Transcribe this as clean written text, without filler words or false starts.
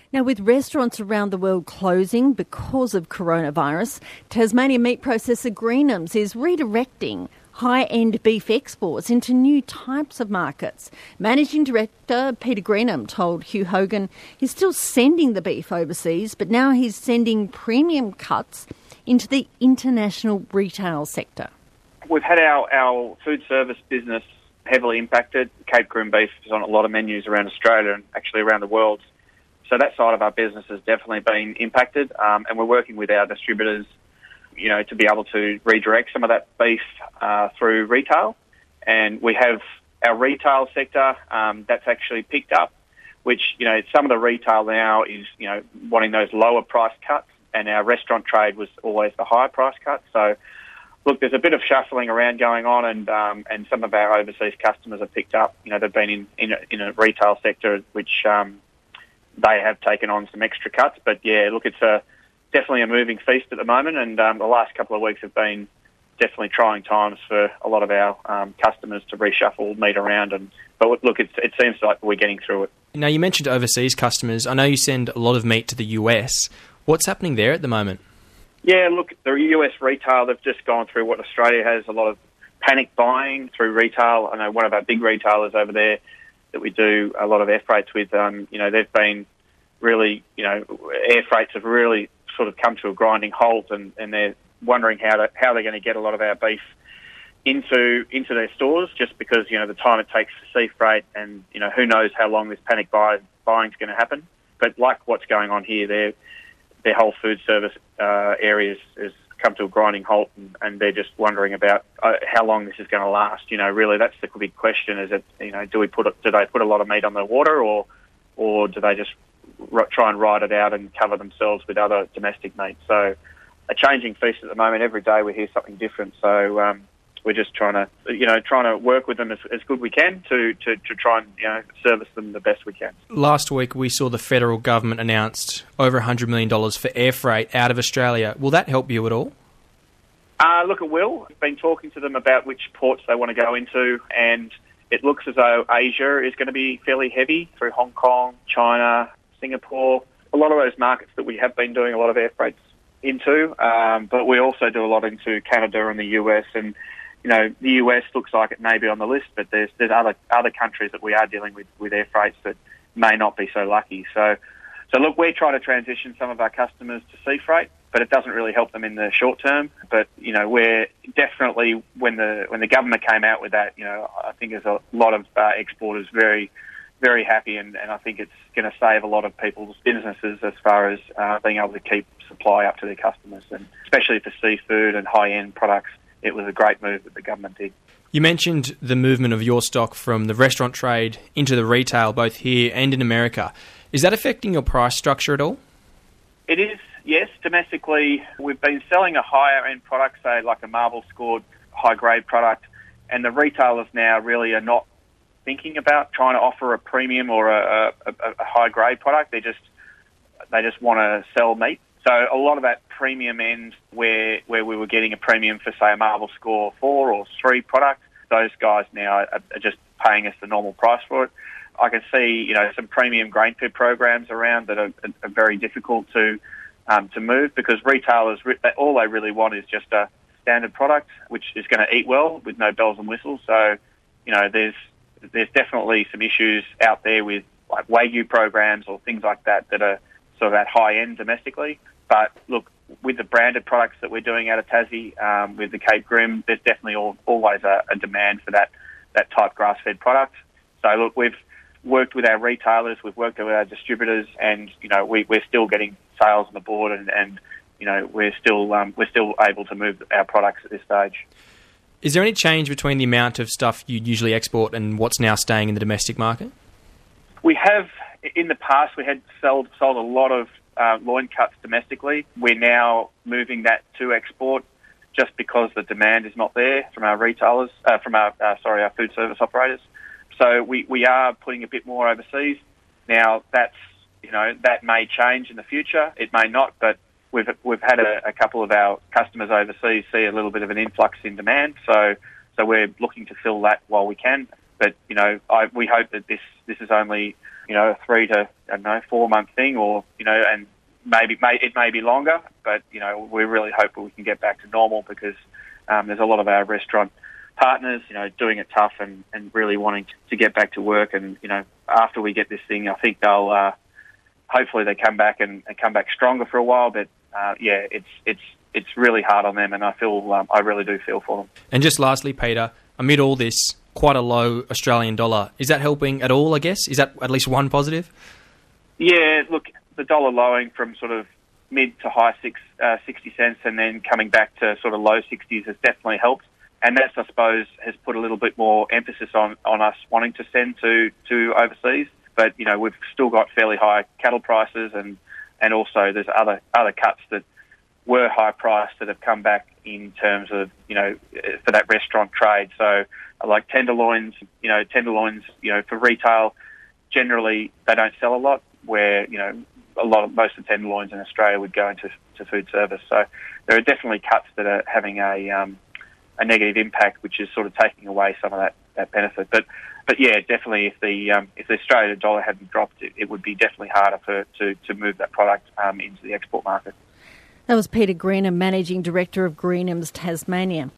Now, with restaurants around the world closing because of coronavirus, Tasmania meat processor Greenhams is redirecting high-end beef exports into new types of markets. Managing Director Peter Greenham told Hugh Hogan he's still sending the beef overseas, but now he's sending premium cuts into the international retail sector. We've had our food service business heavily impacted. Cape Grim beef is on a lot of menus around Australia and actually around the world. So that side of our business has definitely been impacted, and we're working with our distributors, to be able to redirect some of that beef through retail. And we have our retail sector that's actually picked up, which, some of the retail now is, wanting those lower price cuts, and our restaurant trade was always the higher price cut. So, look, there's a bit of shuffling around going on, and some of our overseas customers have picked up. They've been in a retail sector which they have taken on some extra cuts. But yeah, look, it's definitely a moving feast at the moment, and the last couple of weeks have been definitely trying times for a lot of our customers to reshuffle meat around. But look, it seems like we're getting through it. Now, you mentioned overseas customers. I know you send a lot of meat to the US. What's happening there at the moment? Yeah, look, the US retail, they've just gone through what Australia has, a lot of panic buying through retail. I know one of our big retailers over there that we do a lot of air freights with, they've been really, air freights have really sort of come to a grinding halt, and they're wondering how they're going to get a lot of our beef into their stores, just because, the time it takes to sea freight, and, who knows how long this panic buying is going to happen. But like what's going on here, their whole food service areas has come to a grinding halt, and they're just wondering about how long this is going to last. Really, that's the big question: is it, do they put a lot of meat on the water, or do they just try and ride it out and cover themselves with other domestic meat? So, a changing feast at the moment. Every day we hear something different. So we're just trying to work with them as good we can to try and service them the best we can. Last week we saw the federal government announced over $100 million for air freight out of Australia. Will that help you at all? Look, it will. I've been talking to them about which ports they want to go into, and it looks as though Asia is going to be fairly heavy through Hong Kong, China, Singapore, a lot of those markets that we have been doing a lot of air freights into, but we also do a lot into Canada and the US, and the US looks like it may be on the list, but there's other countries that we are dealing with air freights that may not be so lucky. So look, we're trying to transition some of our customers to sea freight, but it doesn't really help them in the short term. But we're definitely, when the government came out with that, I think there's a lot of exporters very, very happy, and I think it's going to save a lot of people's businesses as far as being able to keep supply up to their customers, and especially for seafood and high-end products. It was a great move that the government did. You mentioned the movement of your stock from the restaurant trade into the retail, both here and in America. Is that affecting your price structure at all? It is, yes. Domestically, we've been selling a higher-end product, say like a marble-scored high-grade product, and the retailers now really are not thinking about trying to offer a premium or a high-grade product. They just want to sell meat. So a lot of that premium end where we were getting a premium for, say, a Marble Score 4 or 3 product, those guys now are just paying us the normal price for it. I can see, some premium grain fed programs around that are very difficult to move, because retailers, all they really want is just a standard product which is going to eat well with no bells and whistles. So, there's definitely some issues out there with like Wagyu programs or things like that are sort of at high end domestically. But look, with the branded products that we're doing out of Tassie, with the Cape Grim, there's definitely always a demand for that type grass-fed product. So look, we've worked with our retailers, we've worked with our distributors, and we're still getting sales on the board, and we're still able to move our products at this stage. Is there any change between the amount of stuff you usually export and what's now staying in the domestic market? We have, in the past, we had sold a lot of loin cuts domestically. We're now moving that to export just because the demand is not there from our retailers, from our food service operators. So we are putting a bit more overseas. Now that may change in the future. It may not, but we've had a couple of our customers overseas see a little bit of an influx in demand. So we're looking to fill that while we can. But we hope that this is only a 3 to 4 month thing, or and it may be longer, but we're really hopeful we can get back to normal, because there's a lot of our restaurant partners, doing it tough and really wanting to get back to work. And after we get this thing, I think they'll hopefully they come back and come back stronger for a while. But it's really hard on them, and I really do feel for them. And just lastly, Peter, amid all this, quite a low Australian dollar. Is that helping at all, I guess? Is that at least one positive? Yeah, look, the dollar lowering from sort of mid to high 60 cents and then coming back to sort of low 60s has definitely helped. And that, I suppose, has put a little bit more emphasis on us wanting to send to overseas. But, we've still got fairly high cattle prices, and also there's other cuts that were high priced that have come back in terms of, for that restaurant trade. So like tenderloins, for retail, generally they don't sell a lot, where, most of the tenderloins in Australia would go into food service. So there are definitely cuts that are having a negative impact, which is sort of taking away some of that benefit. But yeah, definitely if the Australian dollar hadn't dropped, it would be definitely harder to move that product into the export market. That was Peter Greenham, Managing Director of Greenham's Tasmania.